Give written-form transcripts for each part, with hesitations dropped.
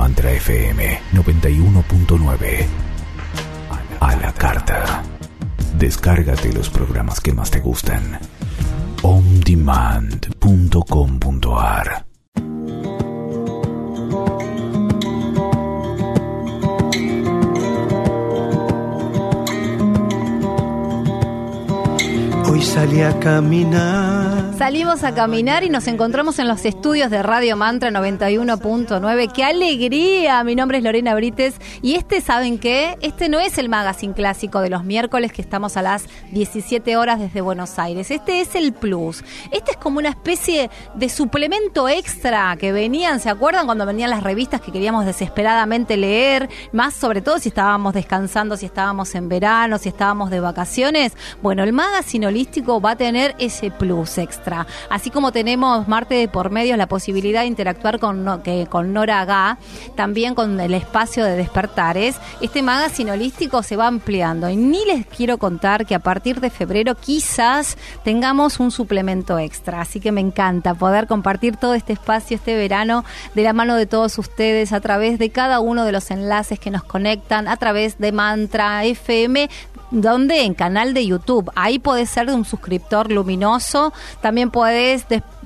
Mantra FM 91.9. A la carta. Descárgate los programas que más te gustan. ondemand.com.ar. Hoy salí a caminar. Salimos a caminar y nos encontramos en los estudios de Radio Mantra 91.9. ¡Qué alegría! Mi nombre es Lorena Brites y ¿saben qué? Este no es el magazine clásico de los miércoles que estamos a las 17 horas desde Buenos Aires. Este es el Plus. Este es como una especie de suplemento extra que venían, ¿se acuerdan? Cuando venían las revistas que queríamos desesperadamente leer, más sobre todo si estábamos descansando, si estábamos en verano, si estábamos de vacaciones. Bueno, el magazine holístico va a tener ese plus extra. Así como tenemos Marte de por medio la posibilidad de interactuar con Nora Gá, también con el espacio de despertares, este magazine holístico se va ampliando y ni les quiero contar que a partir de febrero quizás tengamos un suplemento extra, así que me encanta poder compartir todo este espacio este verano de la mano de todos ustedes a través de cada uno de los enlaces que nos conectan a través de Mantra FM, donde en canal de YouTube, ahí podés ser un suscriptor luminoso, también podés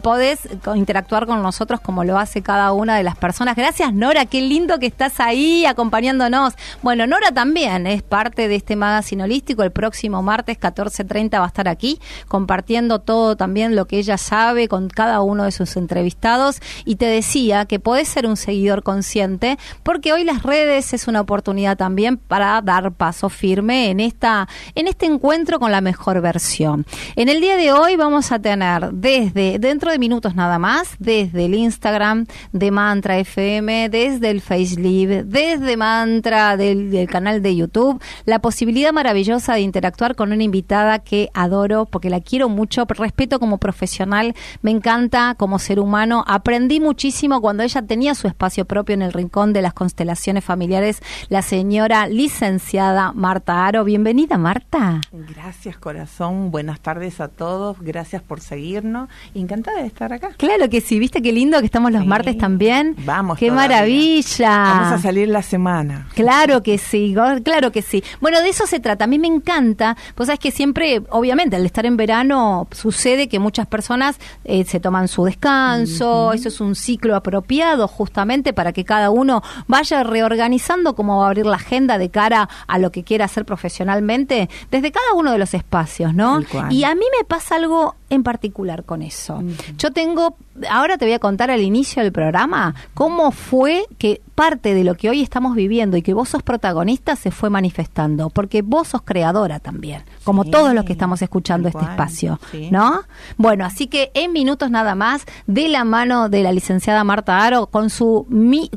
interactuar con nosotros como lo hace cada una de las personas. Gracias, Nora, qué lindo que estás ahí acompañándonos. Bueno, Nora también es parte de este magazine holístico. El próximo martes 14:30 va a estar aquí compartiendo todo también lo que ella sabe con cada uno de sus entrevistados. Y te decía que podés ser un seguidor consciente porque hoy las redes es una oportunidad también para dar paso firme en este encuentro con la mejor versión. En el día de hoy vamos a tener dentro de minutos nada más, desde el Instagram de Mantra FM, desde el FaceLive, desde Mantra del canal de YouTube, la posibilidad maravillosa de interactuar con una invitada que adoro porque la quiero mucho, respeto como profesional, me encanta como ser humano, aprendí muchísimo cuando ella tenía su espacio propio en el rincón de las constelaciones familiares, la señora licenciada Marta Aro. Bienvenida, Marta. Gracias, corazón, buenas tardes a todos, gracias por seguirnos, encantada de estar acá. Claro que sí, ¿viste qué lindo que estamos los martes también? Vamos, ¡qué todavía. Maravilla! Vamos a salir la semana. Claro que sí, claro que sí. Bueno, de eso se trata, a mí me encanta, pues sabes que siempre, obviamente, al estar en verano sucede que muchas personas se toman su descanso, eso es un ciclo apropiado justamente para que cada uno vaya reorganizando cómo va a abrir la agenda de cara a lo que quiera hacer profesionalmente, desde cada uno de los espacios, ¿no? Y a mí me pasa algo en particular con eso. Yo ahora te voy a contar al inicio del programa cómo fue que parte de lo que hoy estamos viviendo y que vos sos protagonista se fue manifestando, porque vos sos creadora también, como todos los que estamos escuchando este espacio, ¿no? Bueno, así que en minutos nada más, de la mano de la licenciada Marta Aro, con su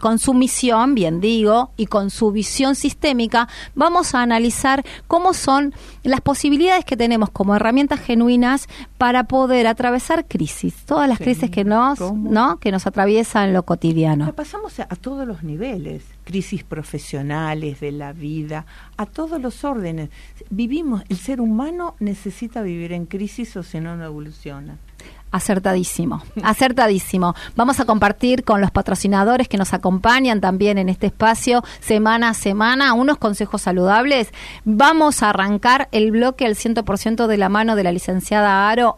misión, bien digo, y con su visión sistémica, vamos a analizar cómo son las posibilidades que tenemos como herramientas genuinas para poder atravesar crisis, todas las crisis que nos atraviesan en lo cotidiano. La pasamos a todos los niveles, crisis profesionales de la vida, a todos los órdenes. El ser humano necesita vivir en crisis o si no, no evoluciona. Acertadísimo. Vamos a compartir con los patrocinadores que nos acompañan también en este espacio semana a semana unos consejos saludables. Vamos a arrancar el bloque al 100% de la mano de la licenciada Aro,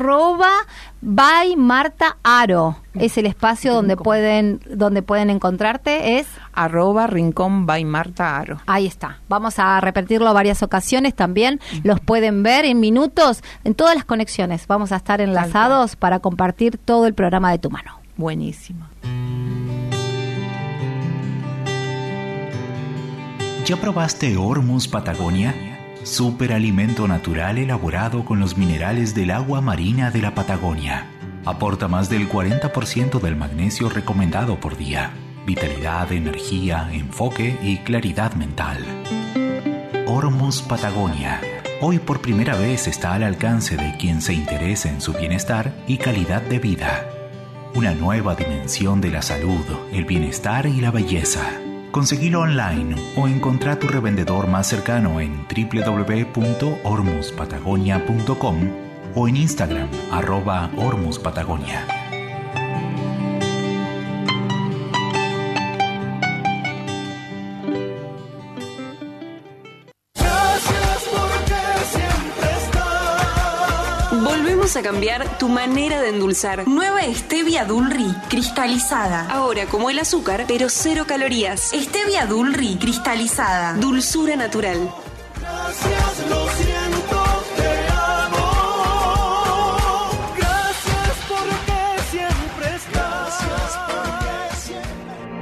@by Marta Aro. Es el espacio donde pueden encontrarte, es @Rincón by Marta Aro. Ahí está. Vamos a repetirlo varias ocasiones también. Los pueden ver en minutos, en todas las conexiones. Vamos a estar enlazados para compartir todo el programa de tu mano. Buenísimo. ¿Ya probaste Hormuz Patagonia? Superalimento natural elaborado con los minerales del agua marina de la Patagonia. Aporta más del 40% del magnesio recomendado por día. Vitalidad, energía, enfoque y claridad mental. Hormuz Patagonia. Hoy por primera vez está al alcance de quien se interese en su bienestar y calidad de vida. Una nueva dimensión de la salud, el bienestar y la belleza. Conseguilo online o encontrá tu revendedor más cercano en www.hormuzpatagonia.com o en Instagram @hormuzpatagonia. Vamos a cambiar tu manera de endulzar. Nueva Stevia Dulri, cristalizada. Ahora como el azúcar, pero 0 calorías. Stevia Dulri, cristalizada. Dulzura natural. Gracias, lo siento, te amo. Gracias porque siempre estás. Gracias porque siempre.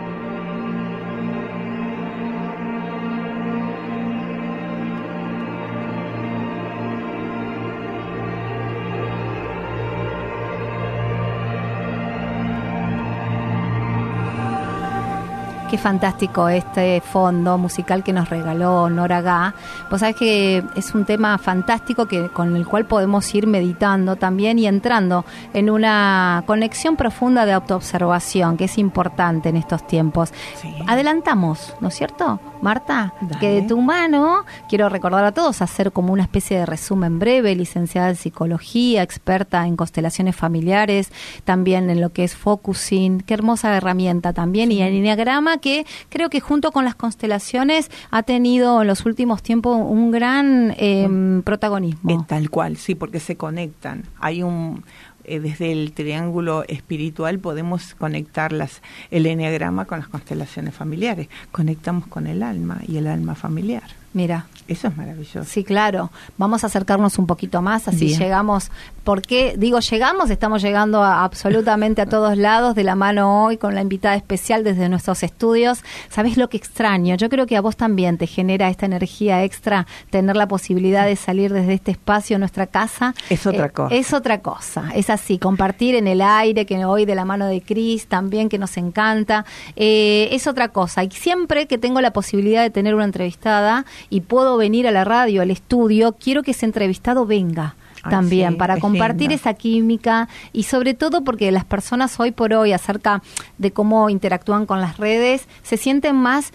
Qué fantástico este fondo musical que nos regaló Nora Gá. Vos sabés que es un tema fantástico con el cual podemos ir meditando también y entrando en una conexión profunda de autoobservación, que es importante en estos tiempos. Sí. Adelantamos, ¿no es cierto, Marta? Dale. Que de tu mano, quiero recordar a todos, hacer como una especie de resumen breve, licenciada en psicología, experta en constelaciones familiares, también en lo que es focusing, qué hermosa herramienta también, sí. Y en enneagrama, que creo que junto con las constelaciones ha tenido en los últimos tiempos un gran protagonismo. Tal cual, sí, porque se conectan. Hay desde el triángulo espiritual podemos conectar el enneagrama con las constelaciones familiares. Conectamos con el alma y el alma familiar. Mira. Eso es maravilloso. Sí, claro. Vamos a acercarnos un poquito más, así bien. Llegamos. ¿Por qué digo llegamos? Estamos llegando absolutamente a todos lados, de la mano hoy con la invitada especial desde nuestros estudios. ¿Sabés lo que extraño? Yo creo que a vos también te genera esta energía extra, tener la posibilidad de salir desde este espacio, nuestra casa. Es otra cosa. Es otra cosa. Es así, compartir en el aire, que hoy de la mano de Cris también, que nos encanta. Es otra cosa. Y siempre que tengo la posibilidad de tener una entrevistada y puedo venir a la radio, al estudio, quiero que ese entrevistado venga también, sí, para compartir esa química y sobre todo porque las personas hoy por hoy, acerca de cómo interactúan con las redes, se sienten más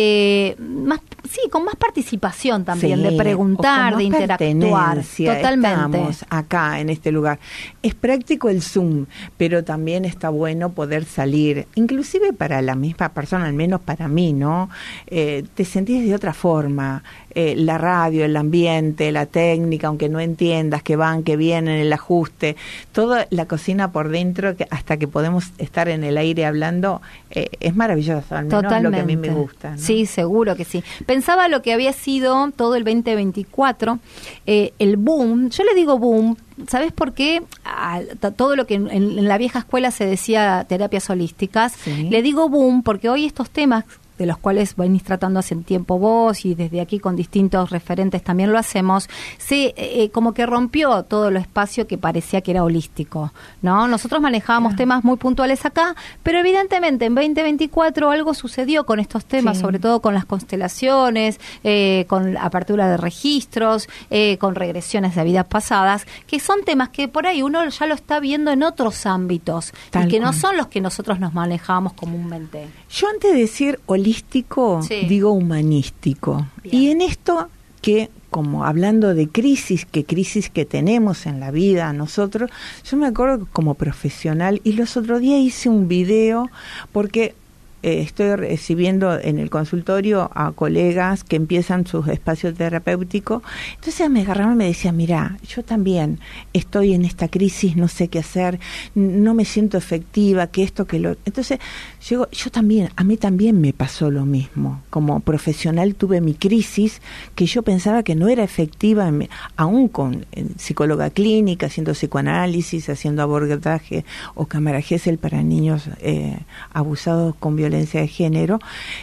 con más participación también, sí, de preguntar, de interactuar. Totalmente. Estamos acá en este lugar. Es práctico el Zoom, pero también está bueno poder salir, inclusive para la misma persona, al menos para mí, ¿no? Te sentís de otra forma. La radio, el ambiente, la técnica, aunque no entiendas, que van, que vienen, el ajuste, toda la cocina por dentro, hasta que podemos estar en el aire hablando, es maravilloso, al menos es lo que a mí me gusta, ¿no? Sí, seguro que sí. Pensaba lo que había sido todo el 2024, el boom, yo le digo boom, ¿sabes por qué? Todo lo que en la vieja escuela se decía terapias holísticas, sí. Le digo boom porque hoy estos temas de los cuales venís tratando hace tiempo vos y desde aquí con distintos referentes también lo hacemos, como que rompió todo el espacio que parecía que era holístico, ¿no? Nosotros manejábamos temas muy puntuales acá, pero evidentemente en 2024 algo sucedió con estos temas, sí. Sobre todo con las constelaciones, con apertura de registros, con regresiones de vidas pasadas, que son temas que por ahí uno ya lo está viendo en otros ámbitos y que no son los que nosotros nos manejábamos comúnmente. Yo antes de decir holístico, sí. Digo humanístico. Bien. Y en esto que, como hablando de crisis que tenemos en la vida nosotros, yo me acuerdo como profesional, y los otros días hice un video porque estoy recibiendo en el consultorio a colegas que empiezan sus espacios terapéuticos. Entonces me agarraban y me decían, mira, yo también estoy en esta crisis, no sé qué hacer, no me siento efectiva, que esto, que lo... Entonces yo también, a mí también me pasó lo mismo. Como profesional tuve mi crisis, que yo pensaba que no era efectiva, aún con psicóloga clínica, haciendo psicoanálisis, haciendo abordaje o cámara Gesell para niños abusados con violencia de género.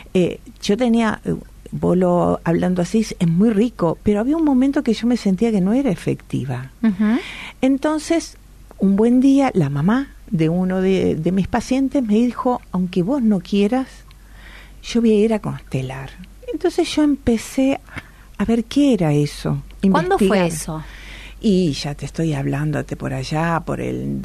Yo tenía, Bolo hablando así, es muy rico, pero había un momento que yo me sentía que no era efectiva. Uh-huh. Entonces, un buen día, la mamá de uno de mis pacientes me dijo, aunque vos no quieras, yo voy a ir a constelar. Entonces yo empecé a ver qué era eso. ¿Cuándo fue eso? Y ya te estoy hablándote por allá, por el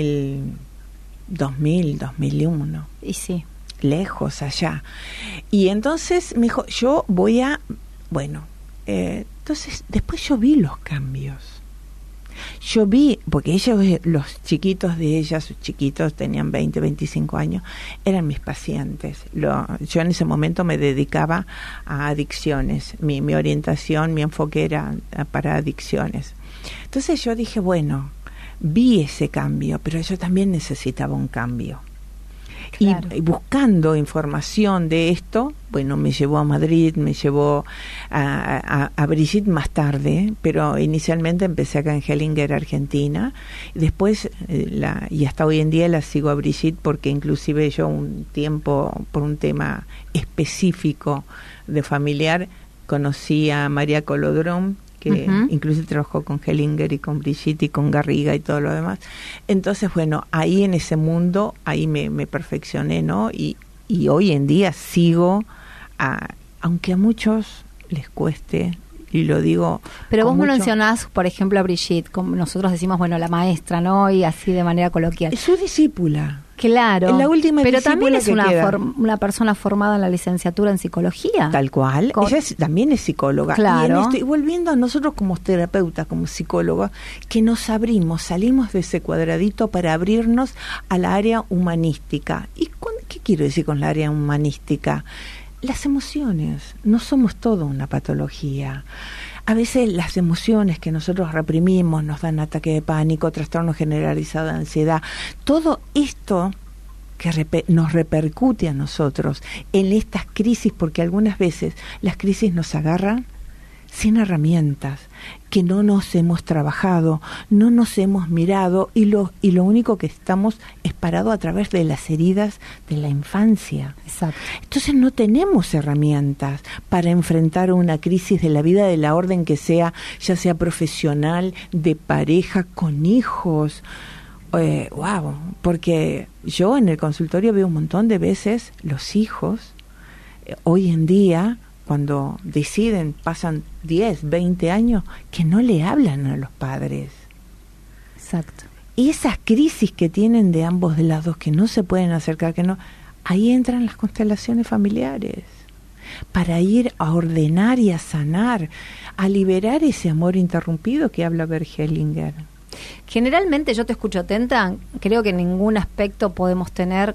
2001. Y sí. Lejos allá. Y entonces me dijo, yo voy a... Bueno, entonces después yo vi los cambios. Yo vi, porque ellos, los chiquitos de ella, sus chiquitos tenían 20, 25 años, eran mis pacientes. Yo en ese momento me dedicaba a adicciones. Mi orientación, mi enfoque era para adicciones. Entonces yo dije, bueno, vi ese cambio, pero yo también necesitaba un cambio. Claro. Y buscando información de esto, bueno, me llevó a Madrid, me llevó a Brigitte más tarde, pero inicialmente empecé acá en Hellinger, Argentina. Después, y hasta hoy en día la sigo a Brigitte, porque inclusive yo un tiempo, por un tema específico de familiar, conocí a María Colodrón, que incluso trabajó con Hellinger y con Brigitte y con Garriga y todo lo demás. Entonces, bueno, ahí en ese mundo, ahí me perfeccioné, ¿no? Y hoy en día sigo, aunque a muchos les cueste, y lo digo... Pero vos mencionás, por ejemplo, a Brigitte, como nosotros decimos, bueno, la maestra, ¿no? Y así de manera coloquial. Es su discípula. Claro, es la última, pero también es una persona formada en la licenciatura en psicología. Tal cual, ella también es psicóloga. Claro. Y volviendo a nosotros como terapeutas, como psicólogos, que nos abrimos, salimos de ese cuadradito para abrirnos a la área humanística. ¿Y qué quiero decir con la área humanística? Las emociones, no somos todo una patología. A veces las emociones que nosotros reprimimos nos dan ataque de pánico, trastorno generalizado de ansiedad. Todo esto que nos repercute a nosotros en estas crisis, porque algunas veces las crisis nos agarran sin herramientas, que no nos hemos trabajado, no nos hemos mirado y lo único que estamos es parado a través de las heridas de la infancia. Exacto. Entonces no tenemos herramientas para enfrentar una crisis de la vida de la orden que sea, ya sea profesional, de pareja, con hijos. Wow, porque yo en el consultorio veo un montón de veces los hijos, hoy en día, cuando deciden, pasan 10, 20 años, que no le hablan a los padres. Exacto. Y esas crisis que tienen de ambos lados, que no se pueden acercar, ahí entran las constelaciones familiares, para ir a ordenar y a sanar, a liberar ese amor interrumpido que habla Bert Hellinger. Generalmente, yo te escucho atenta, creo que en ningún aspecto podemos tener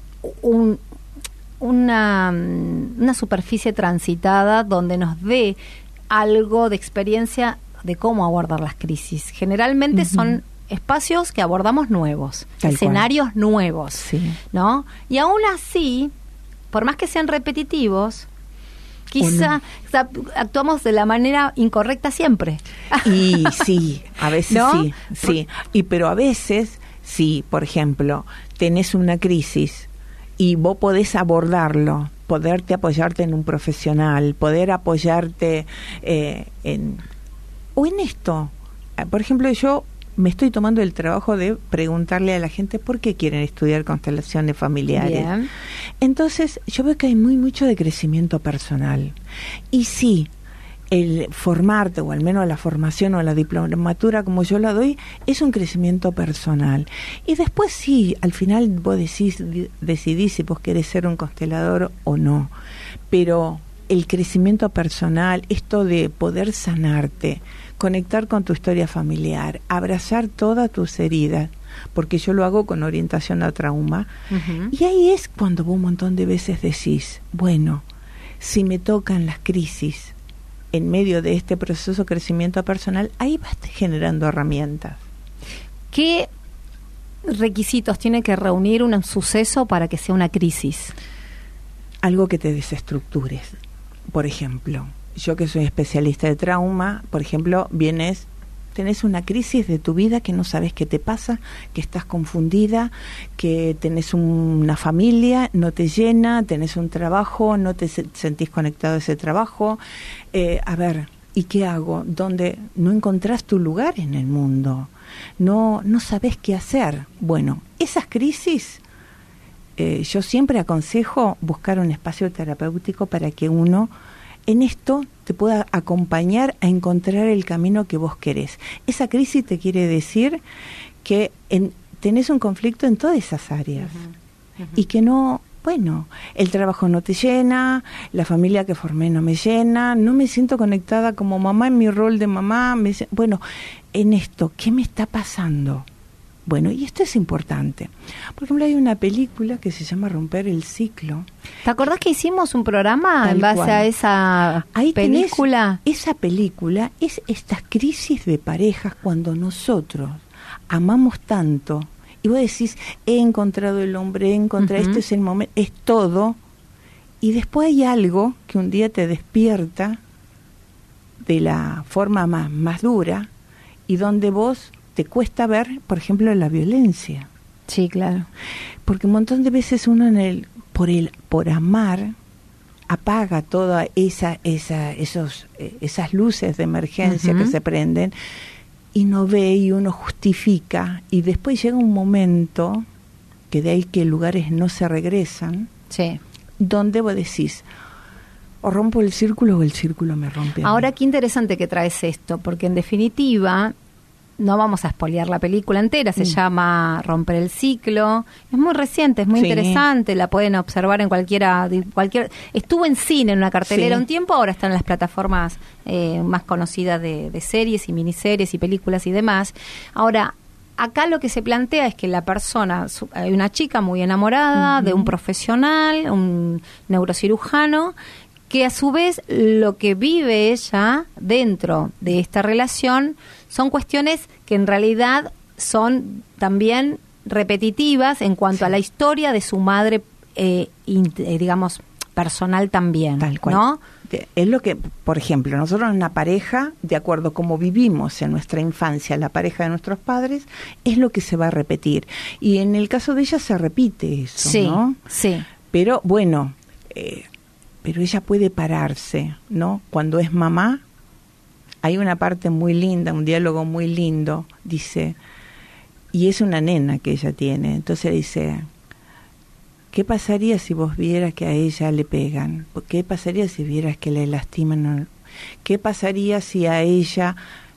una superficie transitada donde nos dé algo de experiencia de cómo abordar las crisis. Generalmente son espacios que abordamos nuevos, escenarios nuevos, ¿no? Y aún así, por más que sean repetitivos, quizá actuamos de la manera incorrecta siempre. Y sí, a veces ¿no? sí. Pero a veces, sí, por ejemplo, tenés una crisis y vos podés abordarlo, poderte apoyarte en un profesional, poder apoyarte en esto. Por ejemplo, yo me estoy tomando el trabajo de preguntarle a la gente por qué quieren estudiar constelaciones familiares. Bien. Entonces, yo veo que hay mucho de crecimiento personal. Y sí, el formarte, o al menos la formación o la diplomatura como yo la doy, es un crecimiento personal. Y después sí, al final vos decidís si vos querés ser un constelador o no. Pero el crecimiento personal, esto de poder sanarte, conectar con tu historia familiar, abrazar todas tus heridas, porque yo lo hago con orientación a trauma, y ahí es cuando vos un montón de veces decís, bueno, si me tocan las crisis en medio de este proceso de crecimiento personal, ahí vas generando herramientas. ¿Qué requisitos tiene que reunir un suceso para que sea una crisis? Algo que te desestructures. Por ejemplo, yo que soy especialista de trauma, por ejemplo, tenés una crisis de tu vida que no sabes qué te pasa, que estás confundida, que tenés una familia, no te llena, tenés un trabajo, no te sentís conectado a ese trabajo. A ver, ¿y qué hago? Donde no encontrás tu lugar en el mundo, no sabés qué hacer. Bueno, esas crisis, yo siempre aconsejo buscar un espacio terapéutico para que uno en esto te pueda acompañar a encontrar el camino que vos querés. Esa crisis te quiere decir que tenés un conflicto en todas esas áreas y que no, bueno, el trabajo no te llena, la familia que formé no me llena, no me siento conectada como mamá en mi rol de mamá, bueno, en esto, ¿qué me está pasando? Bueno, y esto es importante. Por ejemplo, hay una película que se llama Romper el Ciclo. ¿Te acordás que hicimos un programa en base a esa película? Esa película es estas crisis de parejas cuando nosotros amamos tanto, y vos decís, he encontrado el hombre, he encontrado, este es el momento, es todo, y después hay algo que un día te despierta de la forma más dura, y donde vos te cuesta ver, por ejemplo, la violencia. Sí, claro. Porque un montón de veces uno por amar apaga todas esas luces de emergencia que se prenden y no ve, y uno justifica, y después llega un momento que de ahí que lugares no se regresan, donde vos decís, o rompo el círculo o el círculo me rompe. Ahora, qué interesante que traes esto, porque en definitiva, no vamos a spoilear la película entera, se llama Romper el Ciclo, es muy reciente, es muy interesante, la pueden observar en cualquier, estuvo en cine, en una cartelera un tiempo, ahora está en las plataformas más conocidas de series y miniseries y películas y demás. Ahora, acá lo que se plantea es que la persona, hay una chica muy enamorada de un profesional, un neurocirujano, que a su vez lo que vive ella dentro de esta relación son cuestiones que en realidad son también repetitivas en cuanto a la historia de su madre, digamos, personal también, tal cual, ¿no? Es lo que, por ejemplo, nosotros en una pareja, de acuerdo a cómo vivimos en nuestra infancia, la pareja de nuestros padres, es lo que se va a repetir. Y en el caso de ella se repite eso, ¿no? Sí. Pero bueno, pero ella puede pararse, ¿no? Cuando es mamá, hay una parte muy linda, un diálogo muy lindo, dice, y es una nena que ella tiene, entonces dice, ¿qué pasaría si vos vieras que a ella le pegan? ¿Qué pasaría si vieras que le lastiman? ¿Qué pasaría si a ella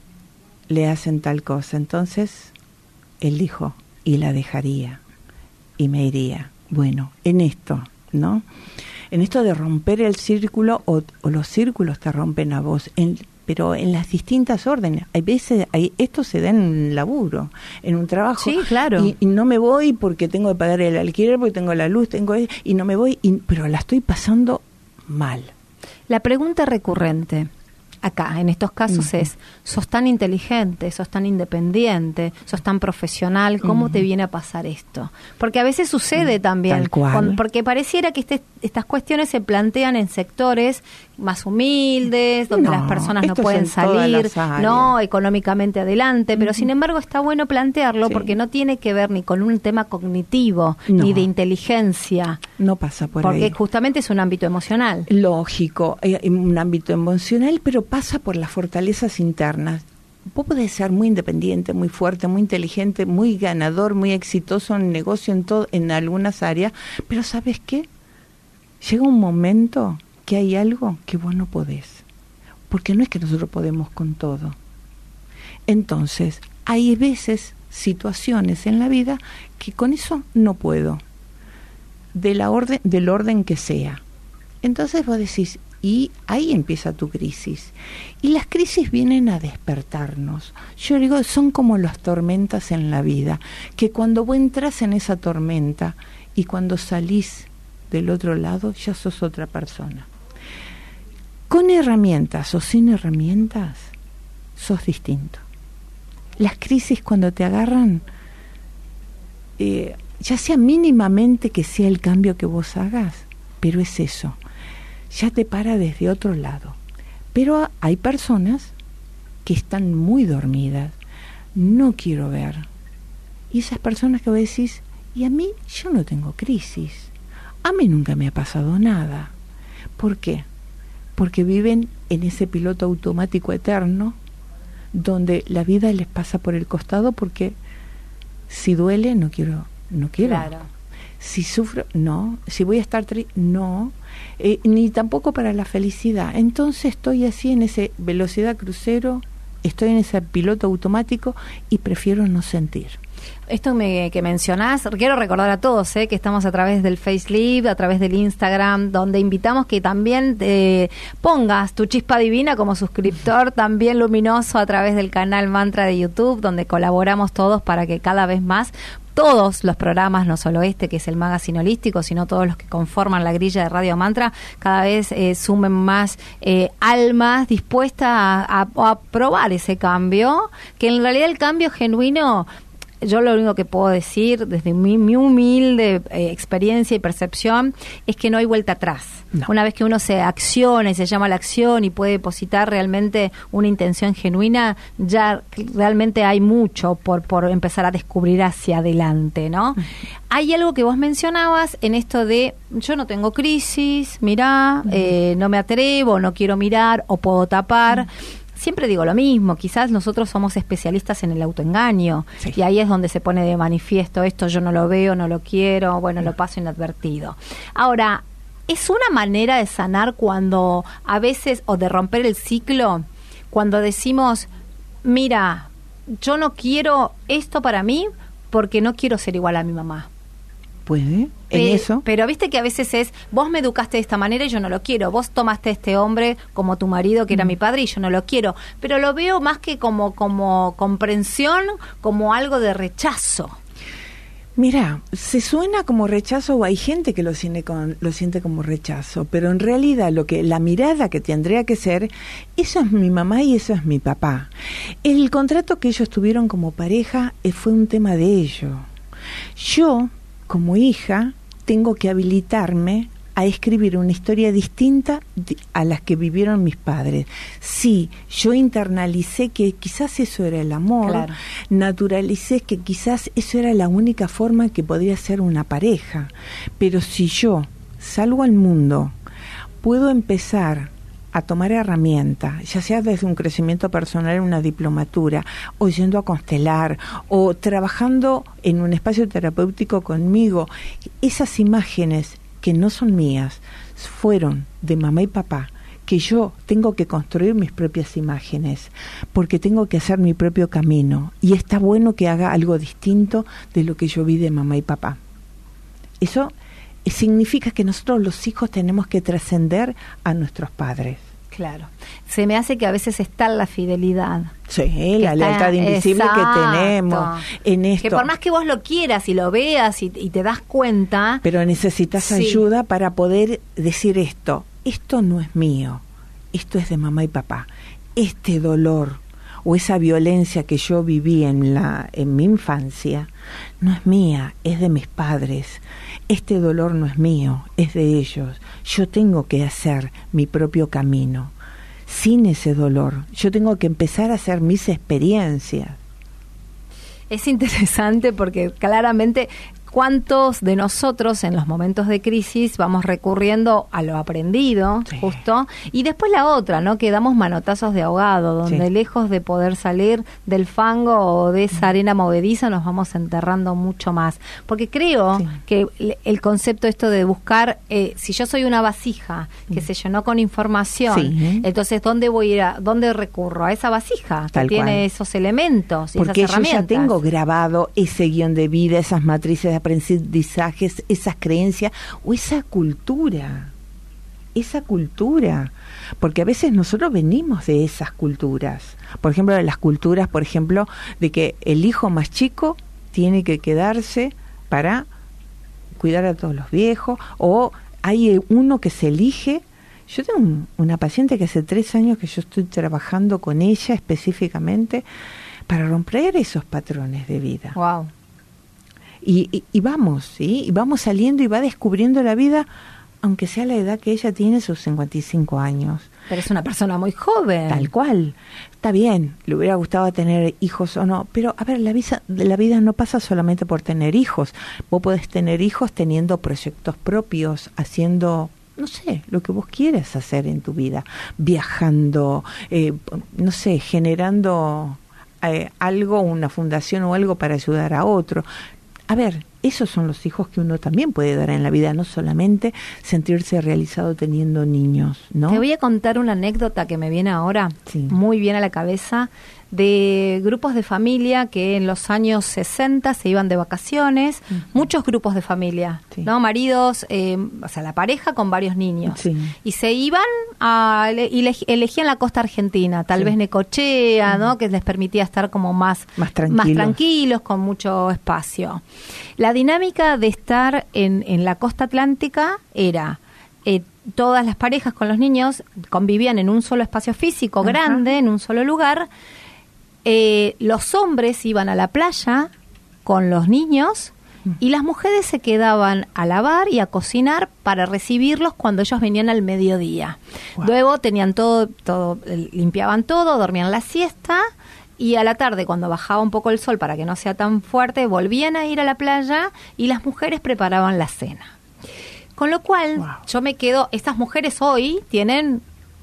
le hacen tal cosa? Entonces, él dijo, y la dejaría, y me iría. Bueno, en esto, ¿no? En esto de romper el círculo, o los círculos te rompen a vos, pero en las distintas órdenes. Hay veces, esto se da en un laburo, en un trabajo. Sí, claro. Y no me voy porque tengo que pagar el alquiler, porque tengo la luz, y no me voy, pero la estoy pasando mal. La pregunta recurrente acá, en estos casos, es, sos tan inteligente, sos tan independiente, sos tan profesional, ¿cómo te viene a pasar esto? Porque a veces sucede también, tal cual. Porque pareciera que estas cuestiones se plantean en sectores más humildes, donde las personas no pueden salir, no económicamente adelante, pero sin embargo está bueno plantearlo porque no tiene que ver ni con un tema cognitivo, ni de inteligencia. No pasa por ahí. Porque justamente es un ámbito emocional. Lógico, un ámbito emocional, pero pasa por las fortalezas internas. Vos podés ser muy independiente, muy fuerte, muy inteligente, muy ganador, muy exitoso en negocio, en algunas áreas, pero ¿sabes qué? Llega un momento que hay algo que vos no podés, porque no es que nosotros podemos con todo. Entonces, hay veces, situaciones en la vida que con eso no puedo, del orden que sea. Entonces vos decís, y ahí empieza tu crisis. Y las crisis vienen a despertarnos. Yo digo, son como las tormentas en la vida, que cuando vos entras en esa tormenta y cuando salís del otro lado, ya sos otra persona. Con herramientas o sin herramientas, sos distinto. Las crisis cuando te agarran, ya sea mínimamente que sea el cambio que vos hagas, pero es eso. Ya te para desde otro lado. Pero hay personas que están muy dormidas, no quiero ver. Y esas personas que vos decís, y a mí yo no tengo crisis, a mí nunca me ha pasado nada. ¿Por qué? Porque viven en ese piloto automático eterno, donde la vida les pasa por el costado, porque si duele, no quiero. Claro. Si sufro, no. Si voy a estar triste, no. Ni tampoco para la felicidad. Entonces estoy así en esa velocidad crucero, estoy en ese piloto automático y prefiero no sentir. Esto que mencionás, quiero recordar a todos que estamos a través del Facelive, a través del Instagram, donde invitamos que también pongas tu chispa divina como suscriptor, también luminoso a través del canal Mantra de YouTube, donde colaboramos todos para que cada vez más todos los programas, no solo este que es el magazine holístico, sino todos los que conforman la grilla de Radio Mantra, cada vez sumen más almas dispuestas a probar ese cambio, que en realidad el cambio genuino yo lo único que puedo decir desde mi humilde experiencia y percepción es que no hay vuelta atrás. No. Una vez que uno se acciona y se llama a la acción y puede depositar realmente una intención genuina, ya realmente hay mucho por empezar a descubrir hacia adelante, ¿no? Hay algo que vos mencionabas en esto de yo no tengo crisis, mirá, no me atrevo, no quiero mirar o puedo tapar. Siempre digo lo mismo, quizás nosotros somos especialistas en el autoengaño, sí, y ahí es donde se pone de manifiesto esto, yo no lo veo, no lo quiero, bueno, lo paso inadvertido. Ahora, ¿es una manera de sanar cuando a veces, o de romper el ciclo, cuando decimos, mira, yo no quiero esto para mí porque no quiero ser igual a mi mamá? Puede, en eso. Pero viste que a veces es, vos me educaste de esta manera y yo no lo quiero. Vos tomaste a este hombre como tu marido, que era mi padre, y yo no lo quiero. Pero lo veo más que como comprensión, como algo de rechazo. Mira, se suena como rechazo, o hay gente que lo siente como rechazo, pero en realidad la mirada que tendría que ser, eso es mi mamá y eso es mi papá. El contrato que ellos tuvieron como pareja fue un tema de ellos. Yo, como hija, tengo que habilitarme a escribir una historia distinta a las que vivieron mis padres. Sí, yo internalicé que quizás eso era el amor, claro, naturalicé que quizás eso era la única forma que podía ser una pareja, pero si yo salgo al mundo, puedo empezar a tomar herramientas, ya sea desde un crecimiento personal en una diplomatura, o yendo a constelar, o trabajando en un espacio terapéutico conmigo, esas imágenes que no son mías, fueron de mamá y papá, que yo tengo que construir mis propias imágenes, porque tengo que hacer mi propio camino, y está bueno que haga algo distinto de lo que yo vi de mamá y papá. Eso significa que nosotros los hijos tenemos que trascender a nuestros padres. Claro. Se me hace que a veces está la fidelidad. Sí, la lealtad invisible, exacto, que tenemos en esto. Que por más que vos lo quieras y lo veas y te das cuenta... Pero necesitas, sí, ayuda para poder decir esto no es mío, esto es de mamá y papá. Este dolor o esa violencia que yo viví en mi infancia no es mía, es de mis padres. Este dolor no es mío, es de ellos. Yo tengo que hacer mi propio camino. Sin ese dolor, yo tengo que empezar a hacer mis experiencias. Es interesante porque claramente cuántos de nosotros en los momentos de crisis vamos recurriendo a lo aprendido, sí, justo, y después la otra, ¿no? Que damos manotazos de ahogado, donde, sí, lejos de poder salir del fango o de esa arena movediza, nos vamos enterrando mucho más. Porque creo, sí, que el concepto esto de buscar, si yo soy una vasija que se llenó con información, sí, entonces ¿dónde voy a ir dónde recurro? A esa vasija que tiene esos elementos y porque esas herramientas. Porque yo ya tengo grabado ese guión de vida, esas matrices de aprendizajes, esas creencias o esa cultura, porque a veces nosotros venimos de esas culturas, por ejemplo, de las culturas, por ejemplo, de que el hijo más chico tiene que quedarse para cuidar a todos los viejos, o hay uno que se elige. Yo tengo una paciente que hace 3 años que yo estoy trabajando con ella específicamente para romper esos patrones de vida. Wow. Y vamos, ¿sí? Y vamos saliendo y va descubriendo la vida, aunque sea la edad que ella tiene, sus 55 años. Pero es una persona muy joven. Tal cual. Está bien, le hubiera gustado tener hijos o no, pero a ver, la vida no pasa solamente por tener hijos. Vos podés tener hijos teniendo proyectos propios, haciendo, no sé, lo que vos quieras hacer en tu vida, viajando, no sé, generando algo, una fundación o algo para ayudar a otro. A ver, esos son los hijos que uno también puede dar en la vida, no solamente sentirse realizado teniendo niños, ¿no? Te voy a contar una anécdota que me viene ahora, sí, muy bien a la cabeza, de grupos de familia que en los años 60 se iban de vacaciones, muchos grupos de familia, sí, ¿no? Maridos, o sea, la pareja con varios niños, sí, y se iban y elegían la costa argentina, tal, sí, vez Necochea, ¿no? Que les permitía estar como más tranquilos, con mucho espacio. La dinámica de estar en la costa atlántica era... todas las parejas con los niños convivían en un solo espacio físico, grande, en un solo lugar. Los hombres iban a la playa con los niños y las mujeres se quedaban a lavar y a cocinar para recibirlos cuando ellos venían al mediodía. Wow. Luego tenían todo, limpiaban todo, dormían la siesta y a la tarde, cuando bajaba un poco el sol para que no sea tan fuerte, volvían a ir a la playa y las mujeres preparaban la cena. Con lo cual, yo me quedo, estas mujeres hoy tienen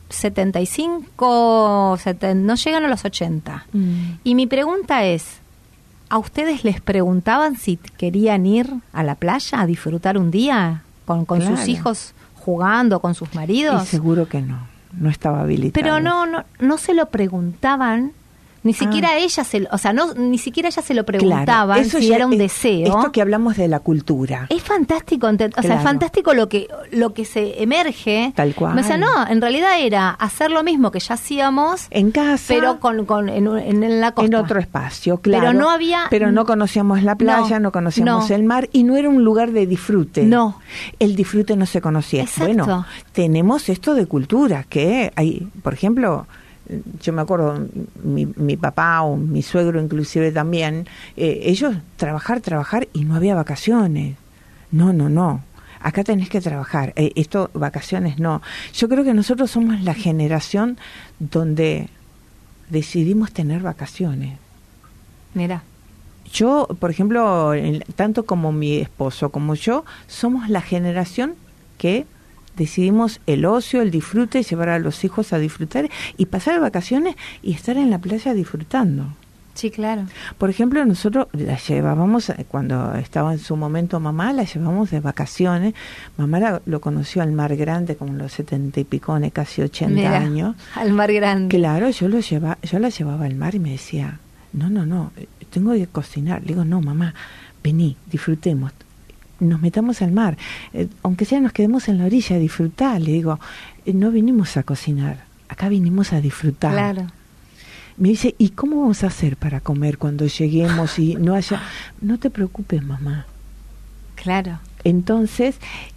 75, no llegan a los 80. Y mi pregunta es, ¿a ustedes les preguntaban si querían ir a la playa a disfrutar un día con sus hijos jugando, con sus maridos? Y seguro que no estaba habilitado. Pero no se lo preguntaban. Ni siquiera ella ni siquiera ella se lo preguntaban, claro, si era un deseo. Esto que hablamos de la cultura. Es fantástico, es fantástico lo que se emerge. Tal cual. O sea, no, en realidad era hacer lo mismo que ya hacíamos en casa, pero en la costa. En otro espacio, claro. Pero no conocíamos la playa, no conocíamos el mar y no era un lugar de disfrute. No. El disfrute no se conocía. Exacto. Bueno, tenemos esto de cultura que hay, por ejemplo, yo me acuerdo, mi papá o mi suegro inclusive también, ellos trabajar y no había vacaciones. No. Acá tenés que trabajar. Vacaciones no. Yo creo que nosotros somos la generación donde decidimos tener vacaciones. Mira. Yo, por ejemplo, tanto como mi esposo como yo, somos la generación que decidimos el ocio, el disfrute, llevar a los hijos a disfrutar y pasar vacaciones y estar en la playa disfrutando. Sí, claro. Por ejemplo, nosotros la llevábamos, cuando estaba en su momento mamá, la llevamos de vacaciones. Mamá lo conoció al Mar Grande, como los 70 y picones, casi 80 años. Al Mar Grande. Claro, yo la llevaba al mar y me decía, no, tengo que cocinar. Le digo, no, mamá, vení, disfrutemos. Nos metamos al mar, aunque sea nos quedemos en la orilla a disfrutar. Le digo, no vinimos a cocinar, acá vinimos a disfrutar. Claro. Me dice, ¿y cómo vamos a hacer para comer cuando lleguemos y no haya? No te preocupes, mamá. Claro. Entonces,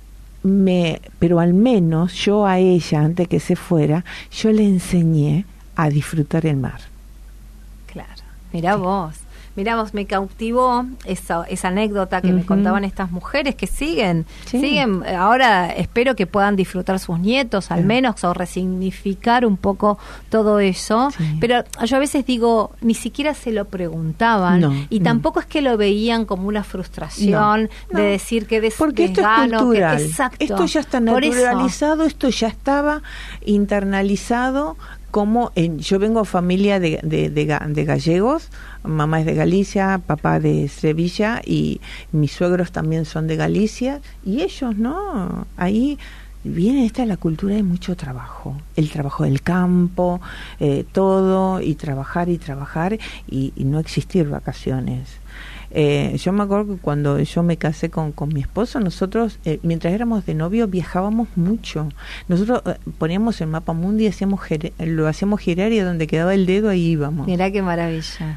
pero al menos yo a ella, antes que se fuera, yo le enseñé a disfrutar el mar. Claro. Mirá vos, me cautivó esa anécdota que me contaban estas mujeres que siguen, ahora espero que puedan disfrutar sus nietos al menos, o resignificar un poco todo eso, pero yo a veces digo, ni siquiera se lo preguntaban, tampoco es que lo veían como una frustración de decir que porque esto es cultural, exacto, esto ya está naturalizado, esto ya estaba internalizado. Como yo vengo de familia de gallegos, mamá es de Galicia, papá de Sevilla y mis suegros también son de Galicia y ellos, ¿no? Ahí viene la cultura de mucho trabajo, el trabajo del campo, todo, y trabajar y no existir vacaciones. Yo me acuerdo que cuando yo me casé con mi esposo, nosotros, mientras éramos de novio, viajábamos mucho. Nosotros poníamos el mapa mundi, lo hacíamos girar y a donde quedaba el dedo ahí íbamos. Mirá qué maravilla.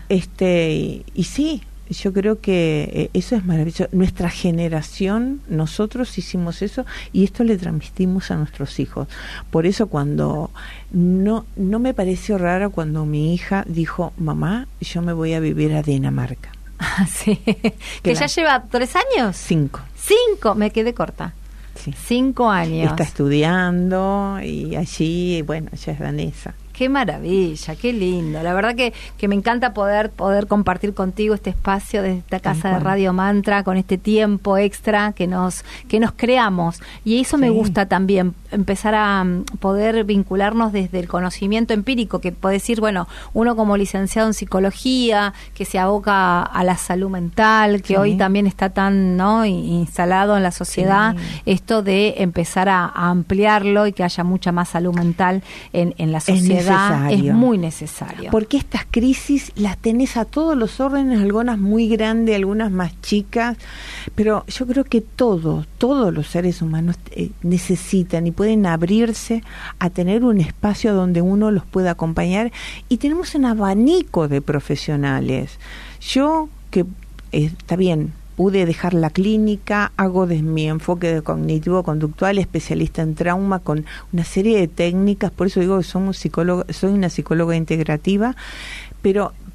Y sí, yo creo que eso es maravilloso. Nuestra generación, nosotros hicimos eso y esto le transmitimos a nuestros hijos. Por eso cuando no me pareció raro cuando mi hija dijo, mamá, yo me voy a vivir a Dinamarca. Sí, que ya lleva 3 años. 5, me quedé corta. Sí. 5 años. Está estudiando y allí, bueno, ella es danesa. Qué maravilla, qué lindo. La verdad que me encanta poder compartir contigo este espacio de esta casa de Radio Mantra, con este tiempo extra que nos creamos. Y eso me gusta también, empezar a poder vincularnos desde el conocimiento empírico, que puede decir, bueno, uno como licenciado en psicología, que se aboca a la salud mental, que hoy también está tan instalado en la sociedad, esto de empezar a ampliarlo y que haya mucha más salud mental en la sociedad. Es muy necesario. Porque estas crisis las tenés a todos los órdenes, algunas muy grandes, algunas más chicas, pero yo creo que todos los seres humanos necesitan y pueden abrirse a tener un espacio donde uno los pueda acompañar, y tenemos un abanico de profesionales. Yo, que está bien, pude dejar la clínica, hago de mi enfoque de cognitivo-conductual, especialista en trauma, con una serie de técnicas, por eso digo que soy una psicóloga integrativa, pero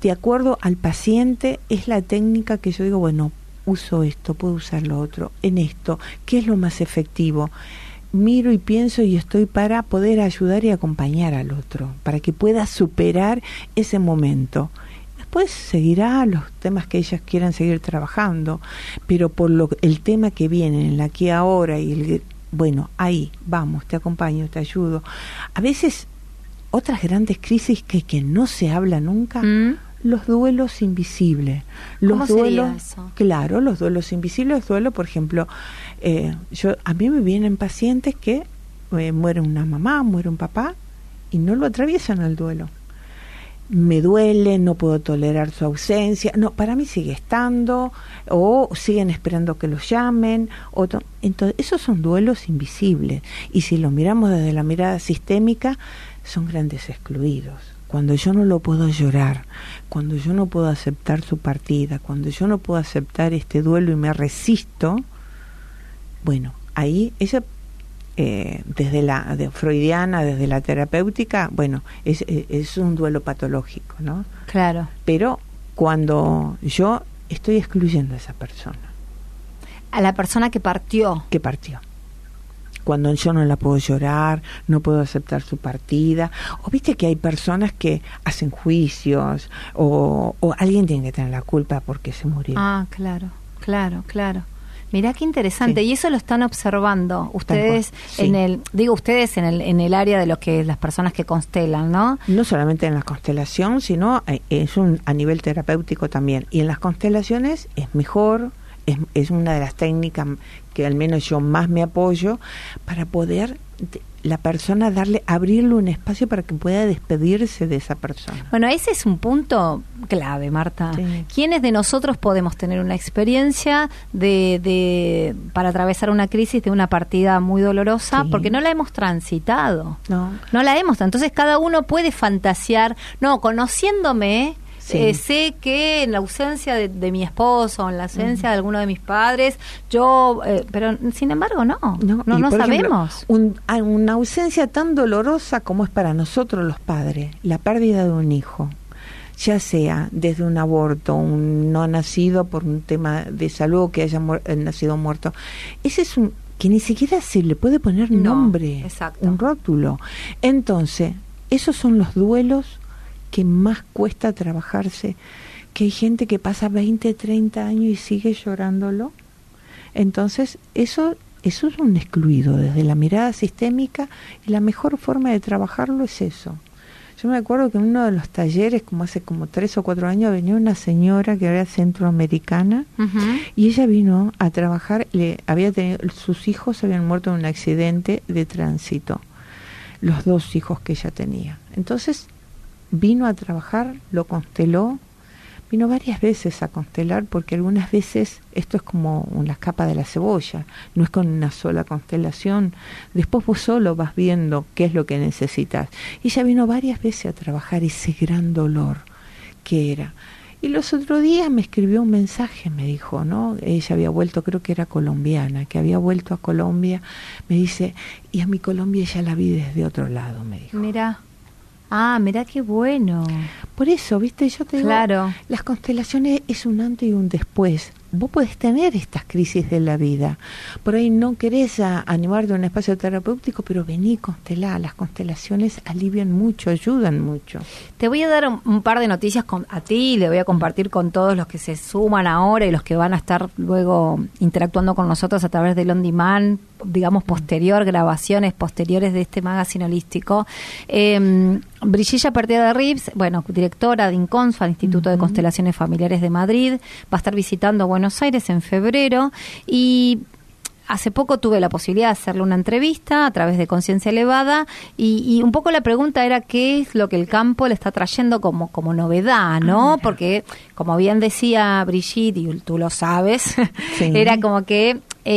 de acuerdo al paciente, es la técnica que yo digo, bueno, uso esto, puedo usar lo otro, en esto, ¿qué es lo más efectivo? Miro y pienso y estoy para poder ayudar y acompañar al otro, para que pueda superar ese momento. Después seguirá los temas que ellas quieran seguir trabajando, pero por el tema que viene en la aquí ahora bueno, ahí, vamos, te acompaño, te ayudo. A veces, otras grandes crisis que no se habla nunca, los duelos invisibles. ¿Cómo sería eso? Claro, los duelos invisibles, por ejemplo, a mí me vienen pacientes que muere una mamá, muere un papá, y no lo atraviesan el duelo. Me duele, no puedo tolerar su ausencia, no, para mí sigue estando, o siguen esperando que los llamen, entonces esos son duelos invisibles, y si los miramos desde la mirada sistémica, son grandes excluidos. Cuando yo no lo puedo llorar, cuando yo no puedo aceptar su partida, cuando yo no puedo aceptar este duelo y me resisto, bueno, ahí ella desde la freudiana, desde la terapéutica, bueno, es un duelo patológico, ¿no? Claro. Pero cuando yo estoy excluyendo a esa persona. A la persona que partió. Cuando yo no la puedo llorar, no puedo aceptar su partida, o viste que hay personas que hacen juicios, o alguien tiene que tener la culpa porque se murió. Ah, claro. Mirá qué interesante, sí. Y eso lo están observando ustedes sí. ustedes en el área de lo que las personas que constelan, ¿no? No solamente en la constelación, sino a nivel terapéutico también. Y en las constelaciones es mejor, es una de las técnicas que al menos yo más me apoyo para poder la persona abrirle un espacio para que pueda despedirse de esa persona. Bueno, ese es un punto clave, Marta. Sí. ¿Quiénes de nosotros podemos tener una experiencia para atravesar una crisis de una partida muy dolorosa? Sí. Porque no la hemos transitado. No la hemos. Entonces cada uno puede fantasear, conociéndome. Sí. Sé que en la ausencia de mi esposo, en la ausencia de alguno de mis padres, pero sin embargo no sabemos. Ejemplo, una ausencia tan dolorosa como es para nosotros los padres, la pérdida de un hijo, ya sea desde un aborto, un no nacido por un tema de salud, que haya nacido muerto, ese es que ni siquiera se le puede poner nombre, un rótulo. Entonces, esos son los duelos que más cuesta trabajarse, que hay gente que pasa 20, 30 años y sigue llorándolo. Entonces, eso es un excluido desde la mirada sistémica, y la mejor forma de trabajarlo es eso. Yo me acuerdo que en uno de los talleres, como hace 3 o 4 años, venía una señora que era centroamericana, y ella vino a trabajar, sus hijos habían muerto en un accidente de tránsito, los 2 hijos que ella tenía. Entonces, vino a trabajar, lo consteló, vino varias veces a constelar, porque algunas veces esto es como la capa de la cebolla, no es con una sola constelación, después vos solo vas viendo qué es lo que necesitas. Y ella vino varias veces a trabajar ese gran dolor que era. Y los otros días me escribió un mensaje, me dijo, ¿no? Ella había vuelto, creo que era colombiana, que había vuelto a Colombia, me dice, y a mi Colombia ya la vi desde otro lado, me dijo. Mirá qué bueno. Por eso, viste, yo te digo, las constelaciones es un antes y un después. Vos podés tener estas crisis de la vida. Por ahí no querés animarte a un espacio terapéutico, pero vení, constelá. Las constelaciones alivian mucho, ayudan mucho. Te voy a dar un par de noticias a ti, y le voy a compartir con todos los que se suman ahora y los que van a estar luego interactuando con nosotros a través del On Demand, digamos, grabaciones posteriores de este magazine holístico. Brigitte Partida de Rips, directora de INCONSFA, Instituto de Constelaciones Familiares de Madrid, va a estar visitando Buenos Aires en febrero, y hace poco tuve la posibilidad de hacerle una entrevista a través de Conciencia Elevada, y un poco la pregunta era qué es lo que el campo le está trayendo como novedad, ¿no? Porque, como bien decía Brigitte, y tú lo sabes, era como que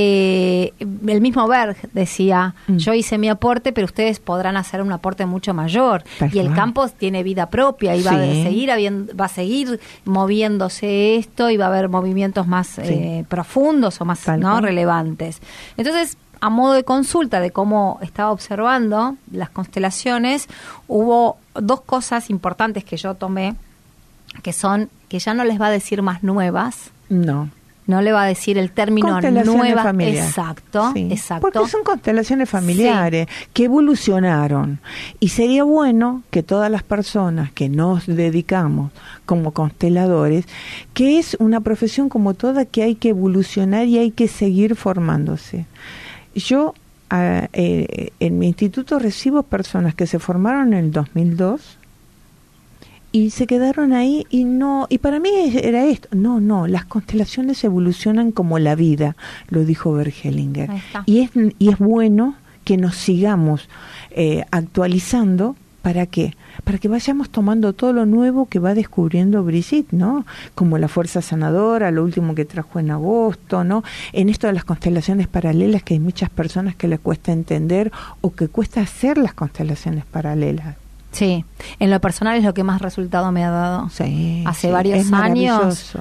el mismo Berg decía, yo hice mi aporte, pero ustedes podrán hacer un aporte mucho mayor. Y el campo tiene vida propia y va a seguir moviéndose esto, y va a haber movimientos más profundos o más relevantes. Entonces, a modo de consulta de cómo estaba observando las constelaciones, hubo 2 cosas importantes que yo tomé que ya no les va a decir más nuevas. No le va a decir el término nueva. Familiares. Exacto, sí. Exacto. Porque son constelaciones familiares que evolucionaron. Y sería bueno que todas las personas que nos dedicamos como consteladores, que es una profesión como toda que hay que evolucionar y hay que seguir formándose. Yo en mi instituto recibo personas que se formaron en el 2002 y se quedaron ahí y para mí era esto. No, las constelaciones evolucionan como la vida, lo dijo Bert Hellinger. Y es bueno que nos sigamos actualizando. ¿Para qué? Para que vayamos tomando todo lo nuevo que va descubriendo Brigitte, ¿no? Como la fuerza sanadora, lo último que trajo en agosto, ¿no? En esto de las constelaciones paralelas, que hay muchas personas que les cuesta entender o que cuesta hacer las constelaciones paralelas. Sí, en lo personal es lo que más resultado me ha dado. Sí, hace varios años,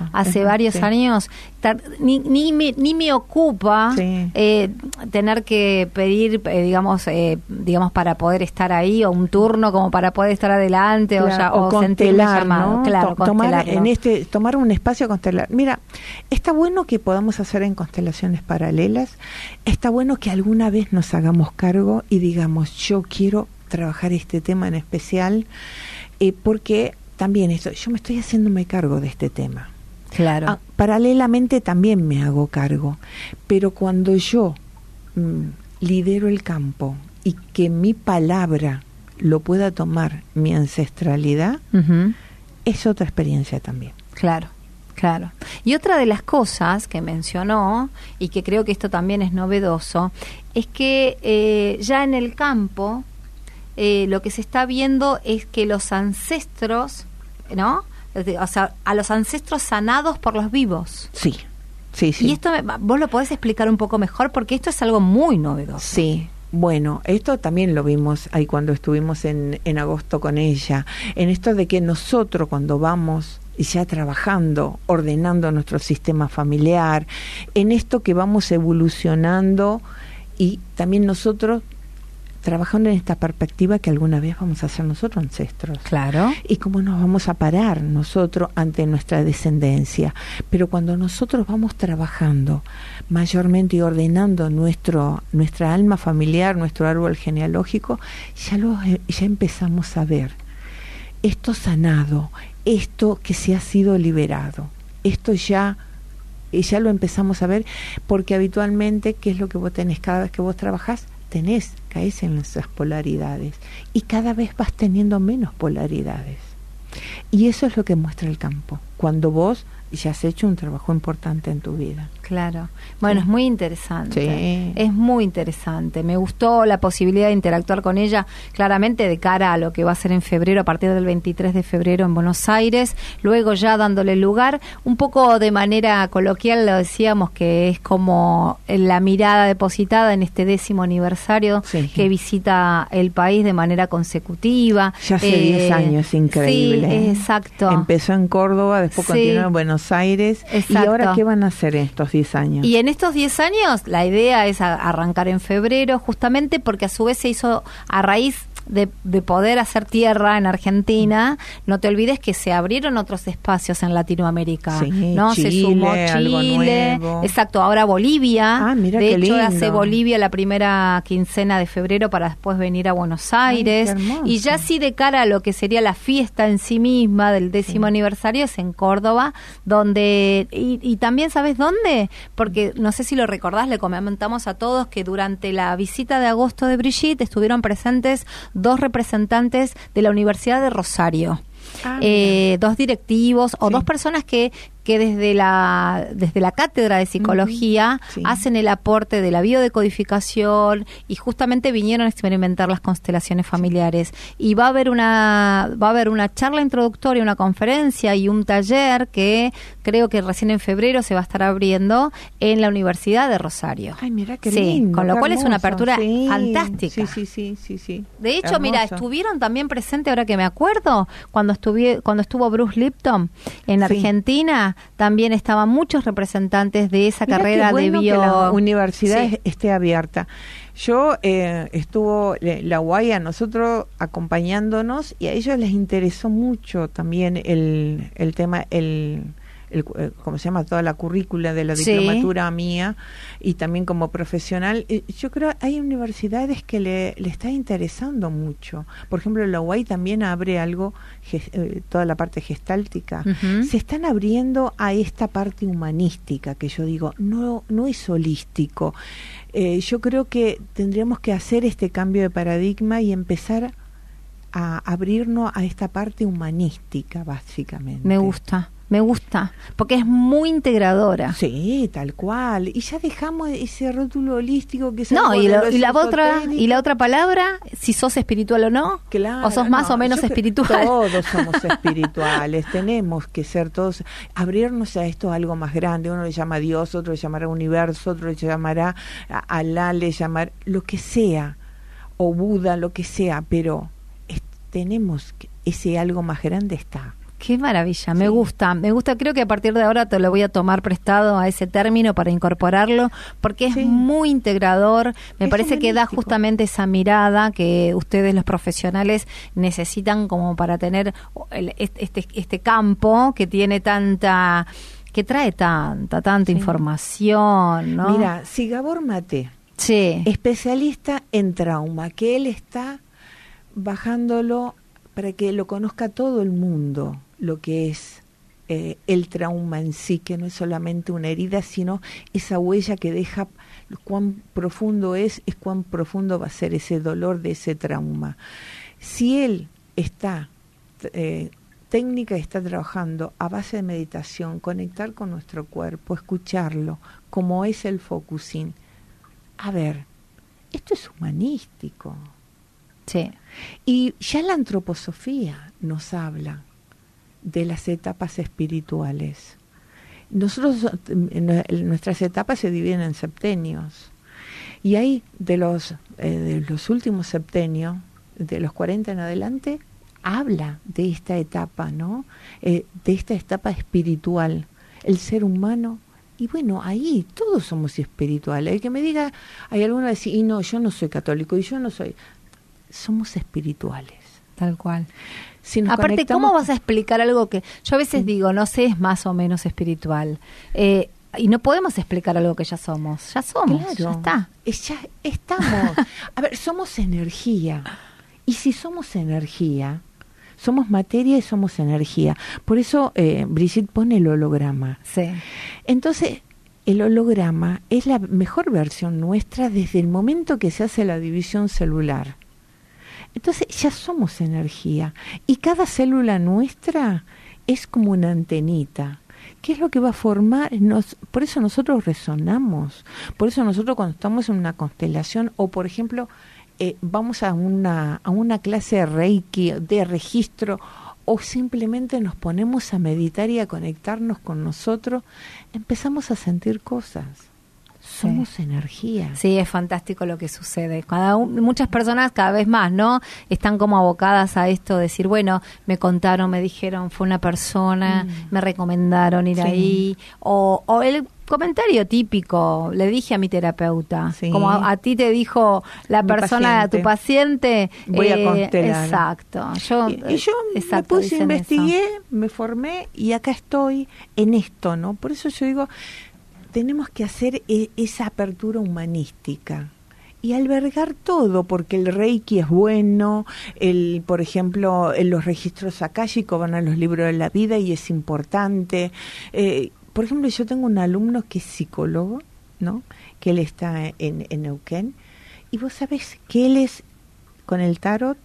ni me ocupa tener que pedir, digamos, para poder estar ahí, o un turno como para poder estar adelante, claro, o sentirme llamado. ¿no? Claro, tomar un espacio constelar. Mira, está bueno que podamos hacer en constelaciones paralelas, está bueno que alguna vez nos hagamos cargo y digamos, yo quiero trabajar este tema en especial, porque también yo me estoy haciéndome cargo de este tema. Claro. Paralelamente también me hago cargo, pero cuando yo lidero el campo y que mi palabra lo pueda tomar mi ancestralidad, es otra experiencia también. Claro. Claro. Y otra de las cosas que mencionó, y que creo que esto también es novedoso, es que ya en el campo lo que se está viendo es que los ancestros, ¿no? O sea, a los ancestros sanados por los vivos. Sí. Y esto, vos lo podés explicar un poco mejor, porque esto es algo muy novedoso. Sí. Bueno, esto también lo vimos ahí cuando estuvimos en agosto con ella, en esto de que nosotros cuando vamos ya trabajando, ordenando nuestro sistema familiar, en esto que vamos evolucionando y también nosotros trabajando en esta perspectiva que alguna vez vamos a ser nosotros ancestros. Claro. Y cómo nos vamos a parar nosotros ante nuestra descendencia. Pero cuando nosotros vamos trabajando mayormente y ordenando nuestra alma familiar, nuestro árbol genealógico, ya empezamos a ver esto sanado, esto que se ha sido liberado, esto ya lo empezamos a ver, porque habitualmente, ¿qué es lo que vos tenés cada vez que vos trabajás? Caes en esas polaridades y cada vez vas teniendo menos polaridades. Y eso es lo que muestra el campo, cuando vos ya has hecho un trabajo importante en tu vida. Claro. Bueno, es muy interesante. Sí. Es muy interesante. Me gustó la posibilidad de interactuar con ella, claramente de cara a lo que va a ser en febrero, a partir del 23 de febrero en Buenos Aires. Luego ya dándole lugar, un poco de manera coloquial lo decíamos, que es como la mirada depositada en este 10º aniversario que visita el país de manera consecutiva. Ya hace 10 años, increíble. Sí, exacto. Empezó en Córdoba, después continuó en Buenos Aires. Exacto. ¿Y ahora qué van a hacer estos 10 años? Y en estos 10 años la idea es arrancar en febrero, justamente porque a su vez se hizo a raíz de poder hacer tierra en Argentina. No te olvides que se abrieron otros espacios en Latinoamérica, ¿no? Chile, se sumó Chile, exacto, ahora Bolivia. Mira, de qué hecho lindo. Hace Bolivia la primera quincena de febrero para después venir a Buenos Aires. Y ya sí, de cara a lo que sería la fiesta en sí misma del 10º aniversario, es en Córdoba, donde y también, ¿sabes dónde? Porque no sé si lo recordás, le comentamos a todos que durante la visita de agosto de Brigitte estuvieron presentes 2 representantes de la Universidad de Rosario. 2 directivos o 2 personas que desde la cátedra de psicología hacen el aporte de la biodecodificación y justamente vinieron a experimentar las constelaciones familiares. Y va a haber una charla introductoria, una conferencia y un taller que creo que recién en febrero se va a estar abriendo en la Universidad de Rosario. Ay, mira qué lindo, con lo cual hermoso. Es una apertura fantástica. Sí. De hecho, hermoso. Mira, estuvieron también presentes, ahora que me acuerdo, cuando estuvo Bruce Lipton en Argentina, España, también estaban muchos representantes de esa carrera qué bueno de bio. Que la universidad esté abierta. Yo estuvo la UAI a nosotros acompañándonos y a ellos les interesó mucho también el tema, ¿cómo se llama? Toda la currícula de la diplomatura mía y también como profesional. Yo creo que hay universidades que le está interesando mucho. Por ejemplo, la UAI también abre algo, toda la parte gestáltica. Uh-huh. Se están abriendo a esta parte humanística que yo digo, no es holístico. Yo creo que tendríamos que hacer este cambio de paradigma y empezar a abrirnos a esta parte humanística, básicamente. Me gusta, porque es muy integradora. Sí, tal cual. Y ya dejamos ese rótulo holístico que es y la otra palabra, si sos espiritual o no, claro, o sos más o menos espiritual. Todos somos espirituales, tenemos que ser todos, abrirnos a esto algo más grande. Uno le llama a Dios, otro le llamará universo, otro le llamará a Alá, le llamará lo que sea, o Buda, lo que sea, pero tenemos que ese algo más grande está. Qué maravilla, me gusta, creo que a partir de ahora te lo voy a tomar prestado a ese término para incorporarlo, porque es muy integrador, me parece que da justamente esa mirada que ustedes los profesionales necesitan como para tener este campo que tiene que trae tanta información, ¿no? Mira, si Gabor Maté, especialista en trauma, que él está bajándolo para que lo conozca todo el mundo, lo que es el trauma en sí, que no es solamente una herida, sino esa huella que deja, cuán profundo es cuán profundo va a ser ese dolor de ese trauma. Si él está, técnica está trabajando a base de meditación, conectar con nuestro cuerpo, escucharlo, como es el focusing. A ver, esto es humanístico. Sí. Y ya la antroposofía nos habla de las etapas espirituales. Nosotros, nuestras etapas se dividen en septenios. Y hay de los últimos septenios, de los 40 en adelante, habla de esta etapa, ¿no? De esta etapa espiritual. El ser humano. Y bueno, ahí todos somos espirituales. El que me diga, hay alguno que dice, y no, yo no soy católico, y yo no soy... Somos espirituales. Tal cual. Si nos aparte, ¿cómo vas a explicar algo que yo a veces digo, no sé, es más o menos espiritual? Y no podemos explicar algo que ya somos. Ya somos, claro, ya está. Ya estamos. A ver, somos energía. Y si somos energía, somos materia y somos energía. Por eso Brigitte pone el holograma. Sí. Entonces, el holograma es la mejor versión nuestra desde el momento que se hace la división celular. Entonces ya somos energía y cada célula nuestra es como una antenita. ¿Qué es lo que va a formar? Por eso nosotros resonamos, por eso nosotros cuando estamos en una constelación o por ejemplo vamos a una clase de Reiki, de registro o simplemente nos ponemos a meditar y a conectarnos con nosotros, empezamos a sentir cosas. Somos energía. Sí, es fantástico lo que sucede. Muchas personas cada vez más, ¿no? Están como abocadas a esto, decir, bueno, me contaron, me dijeron, fue una persona, me recomendaron ir ahí. O el comentario típico, le dije a mi terapeuta, como a ti te dijo la persona, tu paciente, voy a constelar. Exacto. Yo me puse, investigué, me formé y acá estoy en esto, ¿no? Por eso yo digo, tenemos que hacer esa apertura humanística y albergar todo, porque el Reiki es bueno, por ejemplo, los registros akáshicos van a los libros de la vida y es importante. Por ejemplo, yo tengo un alumno que es psicólogo, ¿no? Que él está en Neuquén, y vos sabés que él es con el tarot,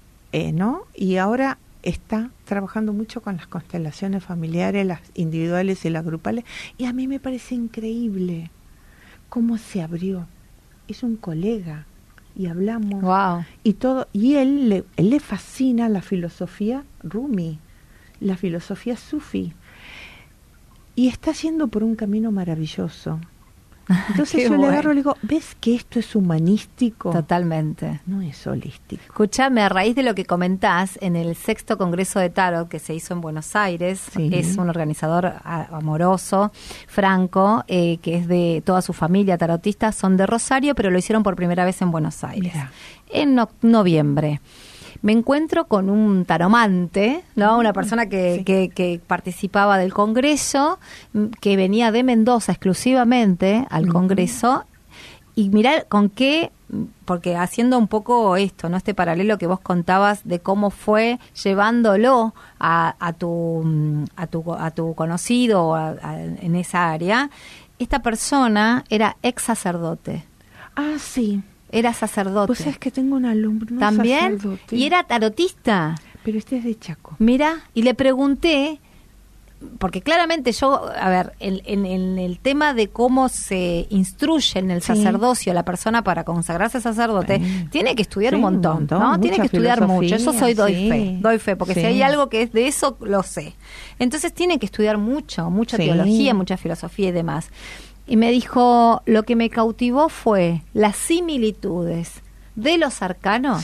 ¿no? Y ahora está trabajando mucho con las constelaciones familiares, las individuales y las grupales, y a mí me parece increíble cómo se abrió. Es un colega y hablamos y todo, y él le fascina la filosofía Rumi, la filosofía sufi, y está yendo por un camino maravilloso. Entonces yo le agarro y le digo, ¿ves que esto es humanístico? Totalmente. No es holístico. Escúchame, a raíz de lo que comentás, en el 6º Congreso de Tarot que se hizo en Buenos Aires, es un organizador amoroso, Franco, que es de toda su familia tarotista, son de Rosario, pero lo hicieron por primera vez en Buenos Aires, en noviembre. Me encuentro con un taromante, ¿no? Una persona que participaba del congreso, que venía de Mendoza exclusivamente al congreso, y mirá con qué, porque haciendo un poco esto, ¿no? Este paralelo que vos contabas de cómo fue llevándolo a tu conocido en esa área, esta persona era ex sacerdote. Ah, sí. Era sacerdote. Pues es que tengo un alumno también sacerdote. Y era tarotista. Pero este es de Chaco. Mira, y le pregunté, porque claramente yo, a ver, en el tema de cómo se instruye en el sacerdocio a la persona para consagrarse sacerdote, tiene que estudiar un montón, ¿no? Tiene que estudiar mucho. Eso doy fe, porque si hay algo que es de eso, lo sé. Entonces tiene que estudiar mucha teología, mucha filosofía y demás. Y me dijo, lo que me cautivó fue las similitudes de los arcanos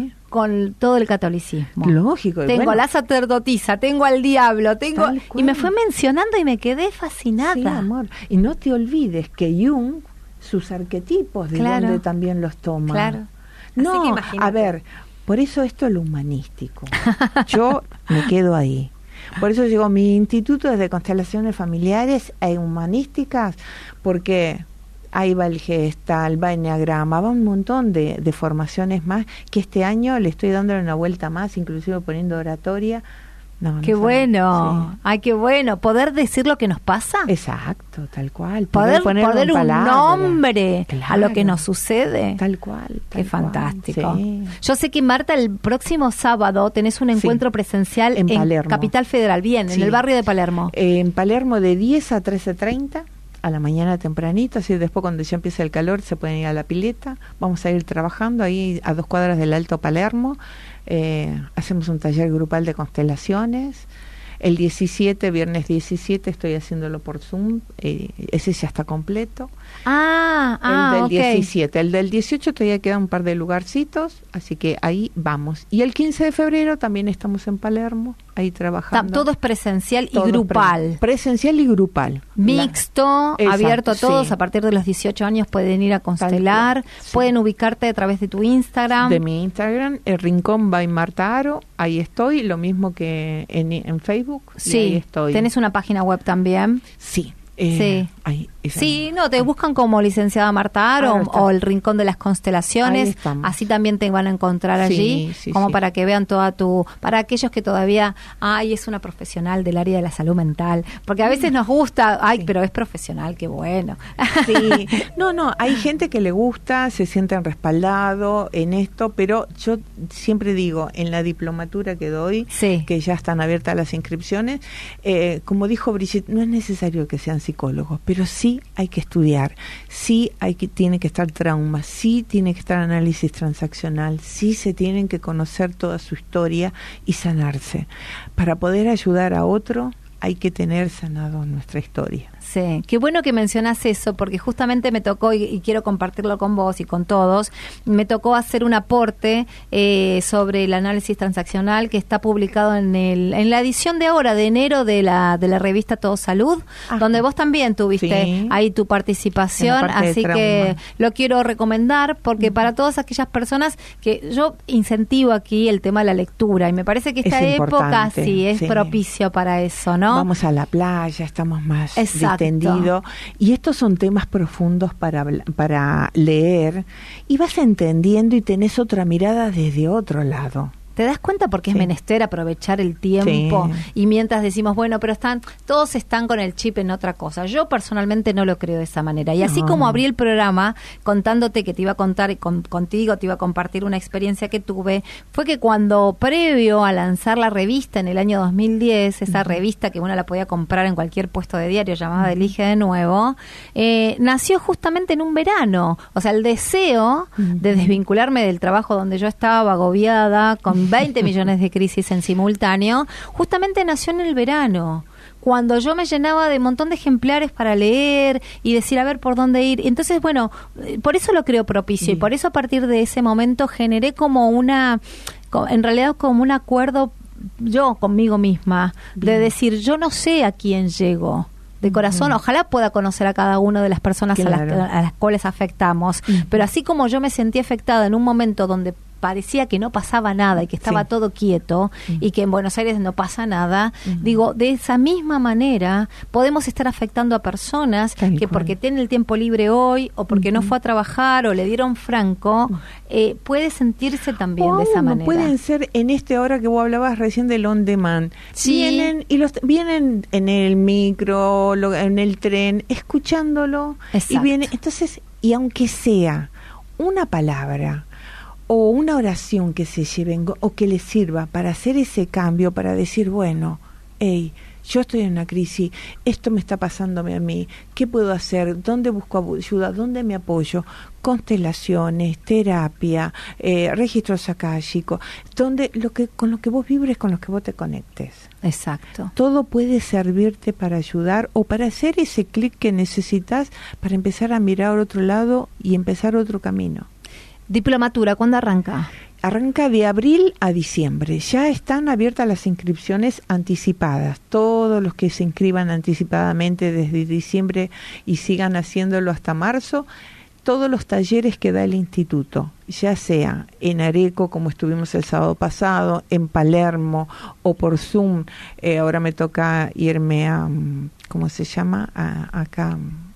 con todo el catolicismo. Lógico. Tengo a la sacerdotisa, tengo al diablo, y me fue mencionando y me quedé fascinada. Sí, amor. Y no te olvides que Jung, sus arquetipos, de donde también los toma. Claro. No, a ver, por eso esto es lo humanístico. Yo me quedo ahí. Por eso llegó mi instituto de constelaciones familiares e humanísticas, porque ahí va el Gestalt, va el Enneagrama, va un montón de formaciones más, que este año le estoy dando una vuelta más, inclusive poniendo oratoria. Qué bueno, ay, qué bueno, poder decir lo que nos pasa. Exacto, tal cual. Poder poner un nombre a lo que nos sucede. Tal cual. Qué fantástico. Yo sé que, Marta, el próximo sábado tenés un encuentro presencial en Palermo. Capital Federal, en el barrio de Palermo. En Palermo de 10 a 13:30. A la mañana tempranito, así después cuando ya empieza el calor se pueden ir a la pileta. Vamos a ir trabajando ahí a 2 cuadras del Alto Palermo. Hacemos un taller grupal de constelaciones. El 17, viernes 17, estoy haciéndolo por Zoom. Ese ya está completo. El del 17. El del 18 todavía quedan un par de lugarcitos, así que ahí vamos. Y el 15 de febrero también estamos en Palermo, ahí trabajando. Todo es presencial y grupal. Presencial y grupal. Mixto, abierto a todos. A partir de los 18 años pueden ir a constelar. Pueden ubicarte a través de tu Instagram. De mi Instagram, el Rincón by Marta Aro. Ahí estoy, lo mismo que en Facebook. Sí, ahí estoy. ¿Tenés una página web también? Sí. Te buscan como licenciada Marta Aro o el Rincón de las Constelaciones, así también te van a encontrar allí, para que vean para aquellos que todavía, es una profesional del área de la salud mental, porque a veces nos gusta, pero es profesional, qué bueno. Sí, no, hay gente que le gusta, se sienten respaldados en esto, pero yo siempre digo, en la diplomatura que doy, que ya están abiertas las inscripciones, como dijo Brigitte, no es necesario que sean psicólogos, pero sí hay que estudiar, tiene que estar trauma, sí tiene que estar análisis transaccional, sí se tienen que conocer toda su historia y sanarse. Para poder ayudar a otro hay que tener sanado nuestra historia. Sí, qué bueno que mencionas eso, porque justamente me tocó, y quiero compartirlo con vos y con todos, me tocó hacer un aporte sobre el análisis transaccional que está publicado en la edición de ahora, de enero, de la revista Todo Salud, donde vos también tuviste ahí tu participación, así que lo quiero recomendar, porque para todas aquellas personas que yo incentivo aquí el tema de la lectura, y me parece que esta época es propicio para eso, ¿no? Vamos a la playa, estamos más distendidos, y estos son temas profundos para leer, y vas entendiendo y tenés otra mirada desde otro lado. ¿Te das cuenta porque es menester aprovechar el tiempo? Y mientras decimos, pero todos están con el chip en otra cosa. Yo personalmente no lo creo de esa manera. Y así como abrí el programa contándote que te iba a contar y contigo te iba a compartir una experiencia que tuve, fue que cuando previo a lanzar la revista en el año 2010, esa revista que uno la podía comprar en cualquier puesto de diario llamada Elige de Nuevo, nació justamente en un verano. O sea, el deseo de desvincularme del trabajo donde yo estaba agobiada, con con 20 millones de crisis en simultáneo, justamente nació en el verano, cuando yo me llenaba de un montón de ejemplares para leer y decir a ver por dónde ir. Entonces, bueno, por eso lo creo propicio y por eso a partir de ese momento generé como en realidad como un acuerdo yo conmigo misma, de decir, yo no sé a quién llego. De corazón, ojalá pueda conocer a cada una de las personas a las cuales afectamos, pero así como yo me sentí afectada en un momento donde parecía que no pasaba nada y que estaba todo quieto y que en Buenos Aires no pasa nada, digo, de esa misma manera podemos estar afectando a personas que porque tienen el tiempo libre hoy o porque no fue a trabajar o le dieron franco, puede sentirse también de esa manera. Pueden ser en ahora que vos hablabas recién del on demand. Sí. Vienen en el micro, en el tren, escuchándolo. Exacto. Y viene, entonces, y aunque sea una palabra o una oración que se lleven o que les sirva para hacer ese cambio, para decir, bueno, hey, yo estoy en una crisis, esto me está pasándome a mí, ¿qué puedo hacer? ¿Dónde busco ayuda? ¿Dónde me apoyo? Constelaciones, terapia, registros akáshicos, con lo que vos vibres, con lo que vos te conectes. Exacto. Todo puede servirte para ayudar o para hacer ese clic que necesitas para empezar a mirar a otro lado y empezar otro camino. Diplomatura, ¿cuándo arranca? Arranca de abril a diciembre. Ya están abiertas las inscripciones anticipadas. Todos los que se inscriban anticipadamente desde diciembre y sigan haciéndolo hasta marzo, todos los talleres que da el instituto, ya sea en Areco, como estuvimos el sábado pasado, en Palermo o por Zoom. Ahora me toca irme a, ¿cómo se llama? Acá,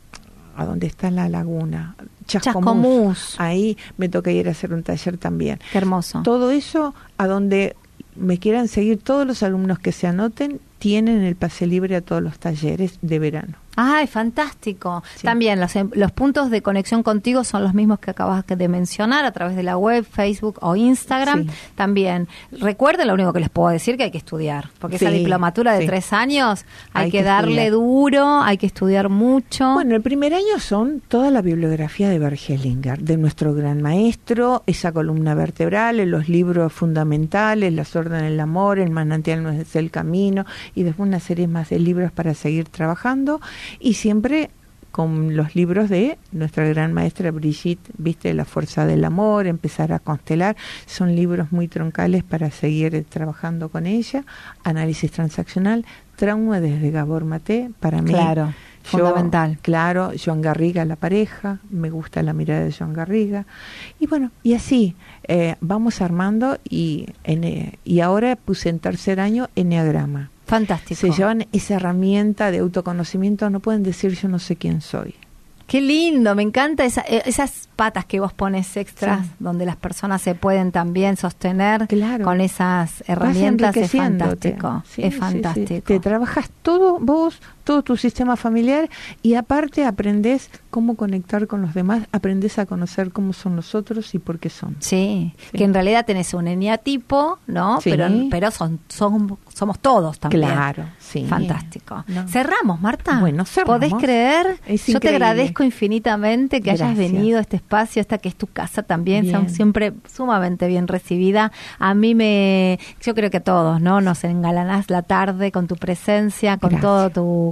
a donde está la laguna. Chascomús. Ahí me toca ir a hacer un taller también. Qué hermoso. Todo eso, a donde me quieran seguir, todos los alumnos que se anoten, tienen el pase libre a todos los talleres de verano. ¡Ay, fantástico! Sí. También los puntos de conexión contigo son los mismos que acabas de mencionar a través de la web, Facebook o Instagram. Sí. También, recuerden, lo único que les puedo decir, que hay que estudiar, porque esa diplomatura de 3 años hay que darle duro, hay que estudiar mucho. Bueno, el primer año son toda la bibliografía de Bert Hellinger, de nuestro gran maestro, esa columna vertebral, los libros fundamentales, Las órdenes del amor, El manantial no es el camino, y después una serie más de libros para seguir trabajando. Y siempre con los libros de nuestra gran maestra Brigitte, viste, La fuerza del amor, Empezar a constelar, son libros muy troncales para seguir trabajando con ella. Análisis transaccional, Trauma desde Gabor Maté, para mí. Claro, fundamental. Claro, Joan Garriga, la pareja, me gusta la mirada de Joan Garriga. Y bueno, y así vamos armando y ahora puse en tercer año Enneagrama. Fantástico. Se llevan esa herramienta de autoconocimiento, no pueden decir yo no sé quién soy. Qué lindo, me encanta esas patas que vos pones extras, donde las personas se pueden también sostener con esas herramientas. Es fantástico, es fantástico. Sí. Te trabajas todo vos, todo tu sistema familiar, y aparte aprendés cómo conectar con los demás, aprendés a conocer cómo son los otros y por qué son. Sí, que en realidad tenés un eneatipo, ¿no? Sí. Pero somos todos también. Claro, sí. Fantástico. No. Cerramos, Marta. Bueno, cerramos. ¿Podés creer? Es Yo te increíble. agradezco infinitamente que hayas venido a este espacio, esta que es tu casa también, son siempre sumamente bien recibida. A mí yo creo que a todos, ¿no? Nos engalanás la tarde con tu presencia, con todo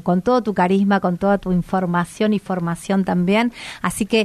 tu carisma, con toda tu información y formación también. Así que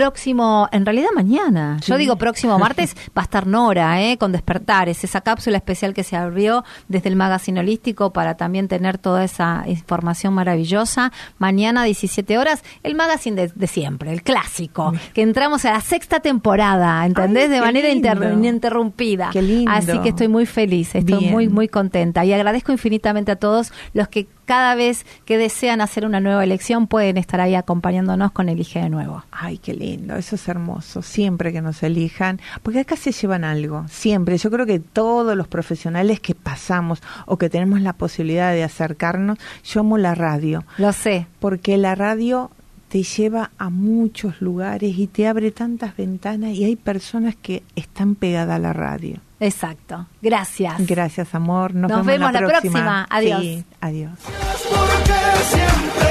en realidad mañana, yo digo próximo martes, va a estar Nora, con Despertares, esa cápsula especial que se abrió desde el Magazine Holístico para también tener toda esa información maravillosa. Mañana 17 horas, el Magazine de siempre, el clásico, que entramos a la 6ª temporada, ¿entendés? De manera ininterrumpida. Qué lindo. Así que estoy muy feliz, estoy muy, muy contenta. Y agradezco infinitamente a todos los que cada vez que desean hacer una nueva elección pueden estar ahí acompañándonos con Elige de Nuevo. Ay, qué lindo, eso es hermoso, siempre que nos elijan, porque acá se llevan algo, siempre. Yo creo que todos los profesionales que pasamos o que tenemos la posibilidad de acercarnos, yo amo la radio. Lo sé. Porque la radio te lleva a muchos lugares y te abre tantas ventanas, y hay personas que están pegadas a la radio. Exacto. Gracias. Gracias, amor. Nos vemos la próxima. Adiós. Sí, adiós. Porque siempre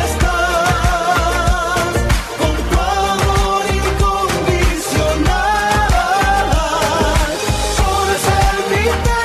estás con tu amor incondicional, por ser mi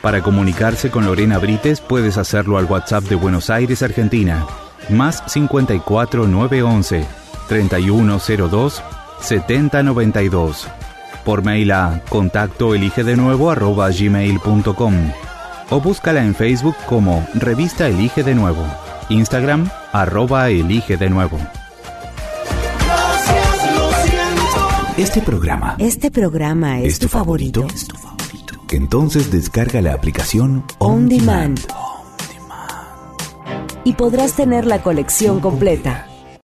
Para comunicarse con Lorena Brites puedes hacerlo al WhatsApp de Buenos Aires, Argentina, más 54 911 3102 7092. Por mail a contactoeligedenuevo@gmail.com o búscala en Facebook como Revista Elige de Nuevo, Instagram @eligedenuevo. Este programa es tu favorito. Entonces descarga la aplicación On Demand y podrás tener la colección completa.